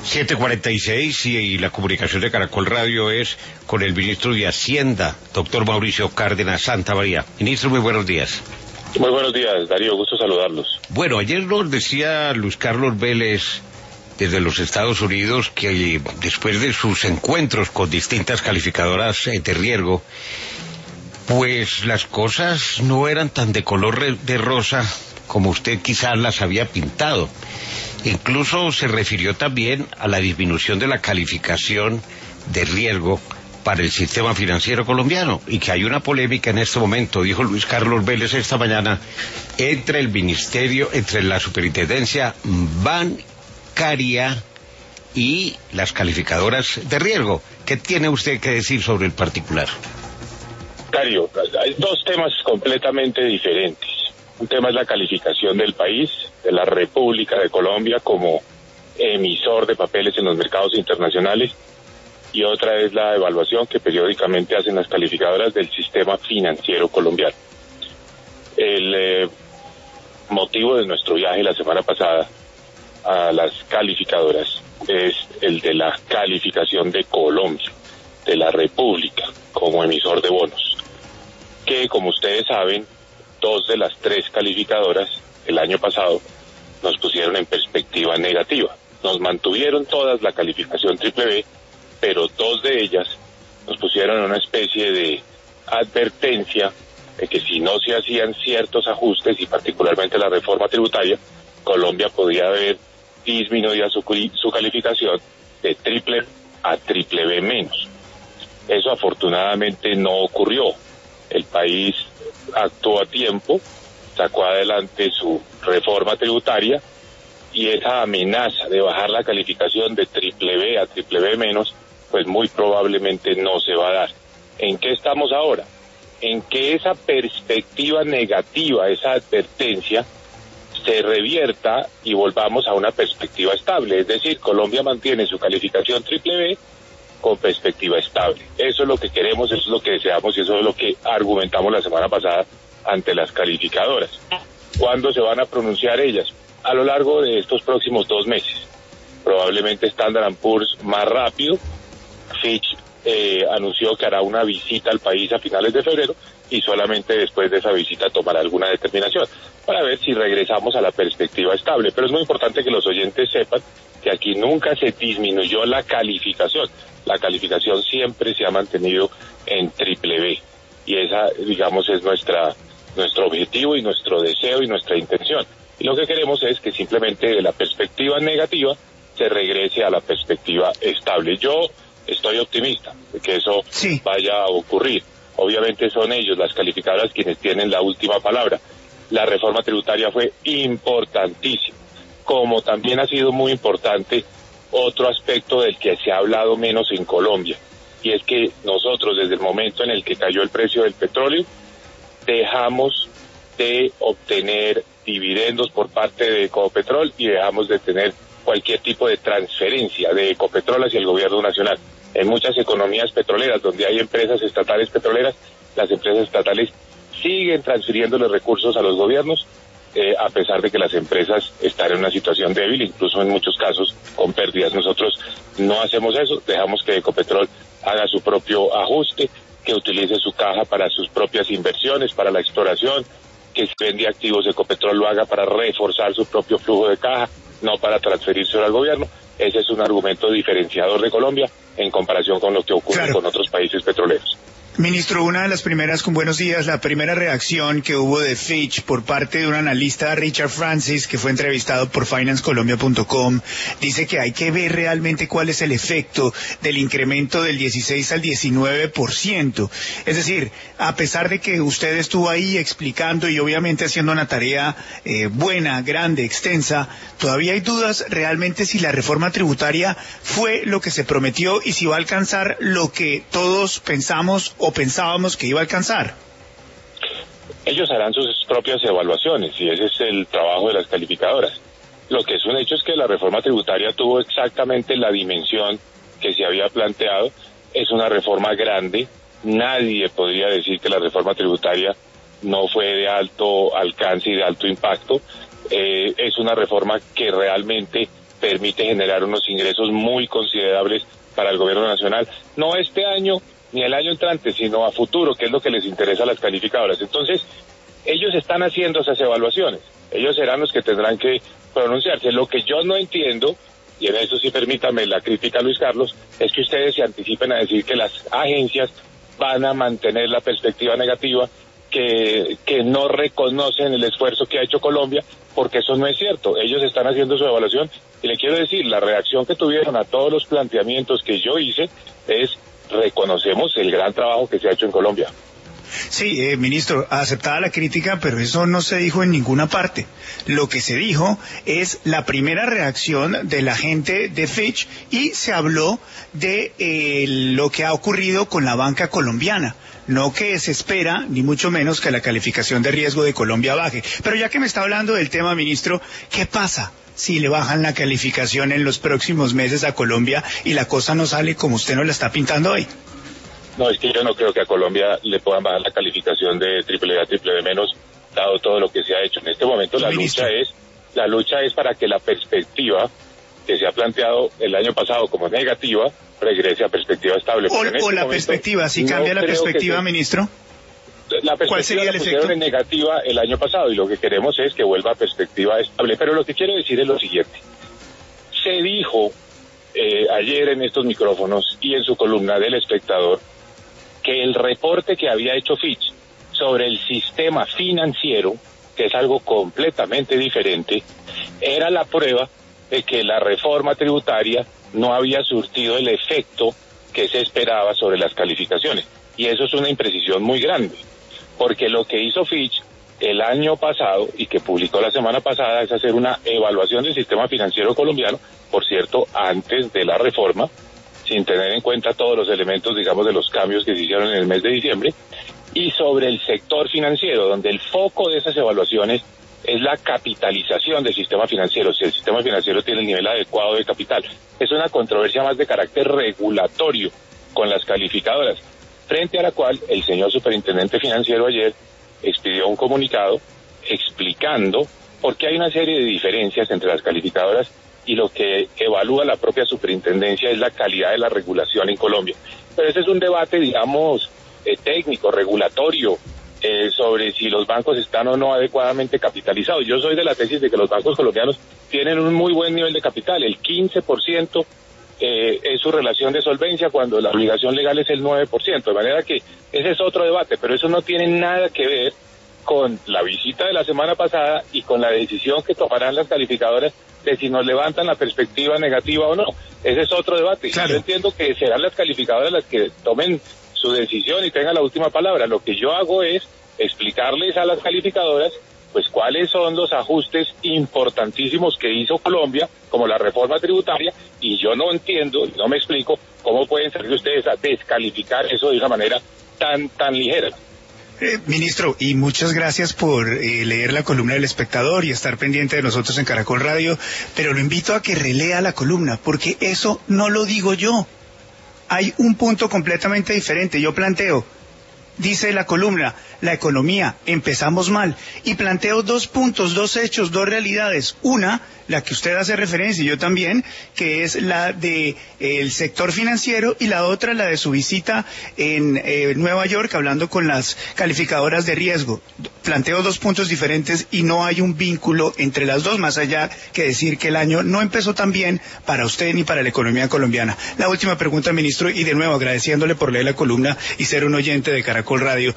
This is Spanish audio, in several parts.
7:46 y la comunicación de Caracol Radio es con el ministro de Hacienda, doctor Mauricio Cárdenas Santamaría. Ministro, muy buenos días. Muy buenos días, Darío, gusto saludarlos. Bueno, ayer nos decía Luis Carlos Vélez desde los Estados Unidos que después de sus encuentros con distintas calificadoras de riesgo, pues las cosas no eran tan de color de rosa como usted quizás las había pintado. Incluso se refirió también a la disminución de la calificación de riesgo para el sistema financiero colombiano y que hay una polémica en este momento, dijo Luis Carlos Vélez esta mañana, entre el ministerio, entre la superintendencia bancaria y las calificadoras de riesgo. ¿Qué tiene usted que decir sobre el particular? Darío, hay dos temas completamente diferentes. Un tema es la calificación del país, de la República de Colombia como emisor de papeles en los mercados internacionales, y otra es la evaluación que periódicamente hacen las calificadoras del sistema financiero colombiano. El motivo de nuestro viaje la semana pasada a las calificadoras es el de la calificación de Colombia, de la República como emisor de bonos, que como ustedes saben, 2 de las 3 calificadoras el año pasado nos pusieron en perspectiva negativa. Nos mantuvieron todas la calificación BBB, pero 2 de ellas nos pusieron en una especie de advertencia de que si no se hacían ciertos ajustes, y particularmente la reforma tributaria, Colombia podía haber disminuido su calificación de triple a BBB menos. Eso afortunadamente no ocurrió. El país actuó a tiempo, sacó adelante su reforma tributaria, y esa amenaza de bajar la calificación de BBB a BBB menos, pues muy probablemente no se va a dar. ¿En qué estamos ahora? En que esa perspectiva negativa, esa advertencia, se revierta y volvamos a una perspectiva estable. Es decir, Colombia mantiene su calificación BBB con perspectiva estable. Eso es lo que queremos, eso es lo que deseamos y eso es lo que argumentamos la semana pasada ante las calificadoras. ¿Cuándo se van a pronunciar ellas? A lo largo de estos próximos 2 meses. Probablemente Standard & Poor's más rápido. Fitch anunció que hará una visita al país a finales de febrero y solamente después de esa visita tomará alguna determinación para ver si regresamos a la perspectiva estable. Pero es muy importante que los oyentes sepan que aquí nunca se disminuyó la calificación. La calificación siempre se ha mantenido en BBB y esa, digamos, es nuestro objetivo y nuestro deseo y nuestra intención. Y lo que queremos es que simplemente de la perspectiva negativa se regrese a la perspectiva estable. Yo estoy optimista de que eso vaya a ocurrir. Obviamente son ellos, las calificadoras, quienes tienen la última palabra. La reforma tributaria fue importantísima, como también ha sido muy importante otro aspecto del que se ha hablado menos en Colombia, y es que nosotros desde el momento en el que cayó el precio del petróleo, dejamos de obtener dividendos por parte de Ecopetrol y dejamos de tener cualquier tipo de transferencia de Ecopetrol hacia el gobierno nacional. En muchas economías petroleras donde hay empresas estatales petroleras, las empresas estatales siguen transfiriendo los recursos a los gobiernos, a pesar de que las empresas están en una situación débil, incluso en muchos casos con pérdidas. Nosotros no hacemos eso, dejamos que Ecopetrol haga su propio ajuste, que utilice su caja para sus propias inversiones, para la exploración, que si vende activos Ecopetrol lo haga para reforzar su propio flujo de caja, no para transferirse al gobierno. Ese es un argumento diferenciador de Colombia en comparación con lo que ocurre con otros países petroleros. Ministro, una de las primeras, con buenos días, la primera reacción que hubo de Fitch por parte de un analista, Richard Francis, que fue entrevistado por FinanceColombia.com, dice que hay que ver realmente cuál es el efecto del incremento del 16 al 19%. Es decir, a pesar de que usted estuvo ahí explicando y obviamente haciendo una tarea buena, grande, extensa, todavía hay dudas realmente si la reforma tributaria fue lo que se prometió y si va a alcanzar lo que todos pensamos o pensábamos que iba a alcanzar. Ellos harán sus propias evaluaciones y ese es el trabajo de las calificadoras. Lo que es un hecho es que la reforma tributaria tuvo exactamente la dimensión que se había planteado. Es una reforma grande. Nadie podría decir que la reforma tributaria no fue de alto alcance y de alto impacto. Es una reforma que realmente permite generar unos ingresos muy considerables para el gobierno nacional, no este año ni el año entrante, sino a futuro, que es lo que les interesa a las calificadoras. Entonces, ellos están haciendo esas evaluaciones, ellos serán los que tendrán que pronunciarse. Lo que yo no entiendo, y en eso sí permítame la crítica a Luis Carlos, es que ustedes se anticipen a decir que las agencias van a mantener la perspectiva negativa, que no reconocen el esfuerzo que ha hecho Colombia, porque eso no es cierto. Ellos están haciendo su evaluación y le quiero decir, la reacción que tuvieron a todos los planteamientos que yo hice es: reconocemos el gran trabajo que se ha hecho en Colombia. Sí, ministro, aceptada la crítica, pero eso no se dijo en ninguna parte. Lo que se dijo es la primera reacción de la gente de Fitch y se habló de lo que ha ocurrido con la banca colombiana. No que se espera, ni mucho menos, que la calificación de riesgo de Colombia baje. Pero ya que me está hablando del tema, ministro, ¿qué pasa si le bajan la calificación en los próximos meses a Colombia y la cosa no sale como usted nos la está pintando hoy? No, es que yo no creo que a Colombia le puedan bajar la calificación de AAA, dado todo lo que se ha hecho. En este momento la lucha es para que la perspectiva que se ha planteado el año pasado como negativa regrese a perspectiva estable. O la perspectiva, si cambia la perspectiva, ministro. La perspectiva la pusieron en negativa el año pasado y lo que queremos es que vuelva a perspectiva estable. Pero lo que quiero decir es lo siguiente. Se dijo ayer en estos micrófonos y en su columna del Espectador que el reporte que había hecho Fitch sobre el sistema financiero, que es algo completamente diferente, era la prueba de que la reforma tributaria no había surtido el efecto que se esperaba sobre las calificaciones. Y eso es una imprecisión muy grande, porque lo que hizo Fitch el año pasado y que publicó la semana pasada es hacer una evaluación del sistema financiero colombiano, por cierto, antes de la reforma, sin tener en cuenta todos los elementos, digamos, de los cambios que se hicieron en el mes de diciembre, y sobre el sector financiero, donde el foco de esas evaluaciones es la capitalización del sistema financiero, si el sistema financiero tiene el nivel adecuado de capital. Es una controversia más de carácter regulatorio con las calificadoras, frente a la cual el señor superintendente financiero ayer expidió un comunicado explicando por qué hay una serie de diferencias entre las calificadoras y lo que evalúa la propia superintendencia es la calidad de la regulación en Colombia. Pero ese es un debate, digamos, técnico, regulatorio, sobre si los bancos están o no adecuadamente capitalizados. Yo soy de la tesis de que los bancos colombianos tienen un muy buen nivel de capital, el 15% es su relación de solvencia cuando la obligación legal es el 9%, de manera que ese es otro debate, pero eso no tiene nada que ver con la visita de la semana pasada y con la decisión que tomarán las calificadoras de si nos levantan la perspectiva negativa o no. Ese es otro debate. Claro. Yo entiendo que serán las calificadoras las que tomen su decisión y tengan la última palabra. Lo que yo hago es explicarles a las calificadoras pues cuáles son los ajustes importantísimos que hizo Colombia, como la reforma tributaria, y yo no entiendo, y no me explico cómo pueden salir ustedes a descalificar eso de una manera tan ligera. Ministro, y muchas gracias por leer la columna del Espectador y estar pendiente de nosotros en Caracol Radio, pero lo invito a que relea la columna, porque eso no lo digo yo. Hay un punto completamente diferente. Yo planteo, dice la columna, la economía, empezamos mal, y planteo 2 puntos, 2 hechos, 2 realidades. Una, la que usted hace referencia, y yo también, que es la de el sector financiero, y la otra, la de su visita en Nueva York, hablando con las calificadoras de riesgo. Planteo 2 puntos diferentes y no hay un vínculo entre las dos, más allá que decir que el año no empezó tan bien para usted ni para la economía colombiana. La última pregunta, ministro, y de nuevo agradeciéndole por leer la columna y ser un oyente de Caracol Radio.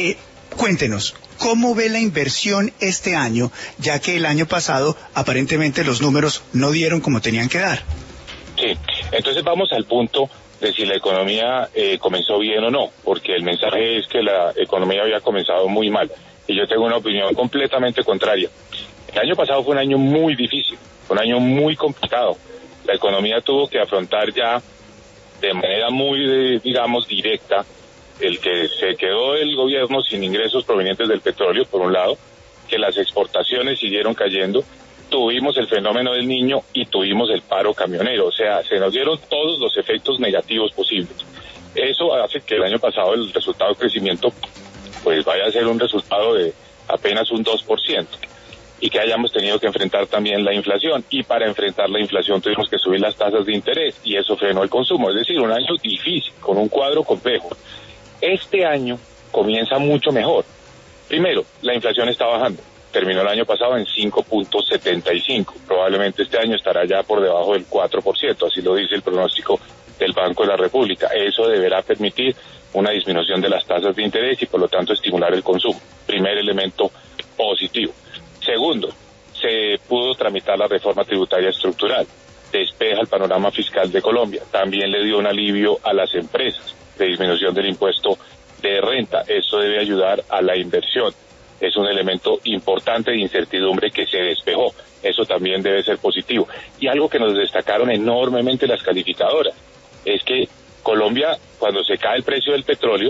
Cuéntenos, ¿cómo ve la inversión este año, ya que el año pasado aparentemente los números no dieron como tenían que dar? Sí, entonces vamos al punto de si la economía comenzó bien o no, porque el mensaje es que la economía había comenzado muy mal, y yo tengo una opinión completamente contraria. El año pasado fue un año muy difícil, fue un año muy complicado. La economía tuvo que afrontar ya de manera muy, digamos, directa, el que se quedó el gobierno sin ingresos provenientes del petróleo, por un lado, que las exportaciones siguieron cayendo, tuvimos el fenómeno del Niño y tuvimos el paro camionero, o sea, se nos dieron todos los efectos negativos posibles. Eso hace que el año pasado el resultado de crecimiento pues vaya a ser un resultado de apenas un 2%. y que hayamos tenido que enfrentar también la inflación, y para enfrentar la inflación tuvimos que subir las tasas de interés y eso frenó el consumo, es decir, un año difícil, con un cuadro complejo. Este año comienza mucho mejor. Primero, la inflación está bajando, terminó el año pasado en 5.75, probablemente este año estará ya por debajo del 4%, así lo dice el pronóstico del Banco de la República. Eso deberá permitir una disminución de las tasas de interés y por lo tanto estimular el consumo. Primer elemento positivo. Segundo, se pudo tramitar la reforma tributaria estructural, despeja el panorama fiscal de Colombia, también le dio un alivio a las empresas de disminución del impuesto de renta, eso debe ayudar a la inversión, es un elemento importante de incertidumbre que se despejó, eso también debe ser positivo. Y algo que nos destacaron enormemente las calificadoras, es que Colombia, cuando se cae el precio del petróleo,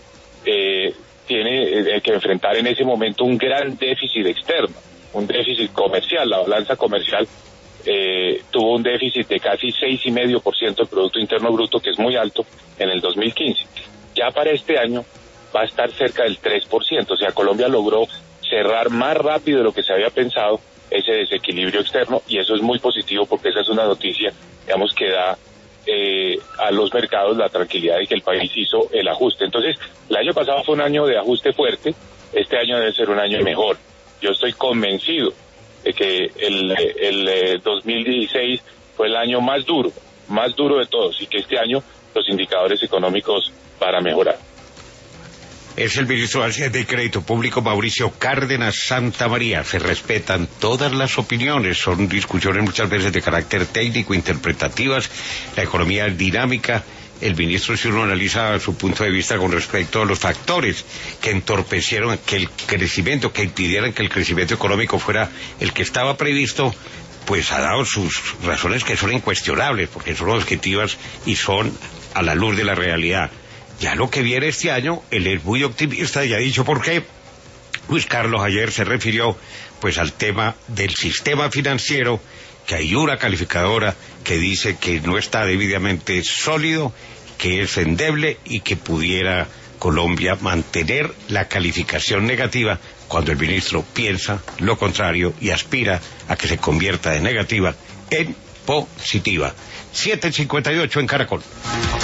tiene que enfrentar en ese momento un gran déficit externo, un déficit comercial. La balanza comercial tuvo un déficit de casi 6,5% del Producto Interno Bruto, que es muy alto, en el 2015. Ya para este año va a estar cerca del 3%, o sea, Colombia logró cerrar más rápido de lo que se había pensado ese desequilibrio externo, y eso es muy positivo porque esa es una noticia, digamos, que da a los mercados la tranquilidad de que el país hizo el ajuste. Entonces, el año pasado fue un año de ajuste fuerte, este año debe ser un año mejor. Yo estoy convencido de que el 2016 fue el año más duro de todos, y que este año los indicadores económicos van a mejorar. Es el ministro de Hacienda y Crédito Público, Mauricio Cárdenas Santamaría. Se respetan todas las opiniones, son discusiones muchas veces de carácter técnico, interpretativas, la economía es dinámica. El ministro, si uno analiza su punto de vista con respecto a los factores que entorpecieron que el crecimiento, que impidieran que el crecimiento económico fuera el que estaba previsto, pues ha dado sus razones que son incuestionables, porque son objetivas y son a la luz de la realidad. Ya lo que viene este año, él es muy optimista y ha dicho por qué. Luis Carlos ayer se refirió pues al tema del sistema financiero, que hay una calificadora que dice que no está debidamente sólido, que es endeble y que pudiera Colombia mantener la calificación negativa, cuando el ministro piensa lo contrario y aspira a que se convierta de negativa en positiva. 7:58 en Caracol.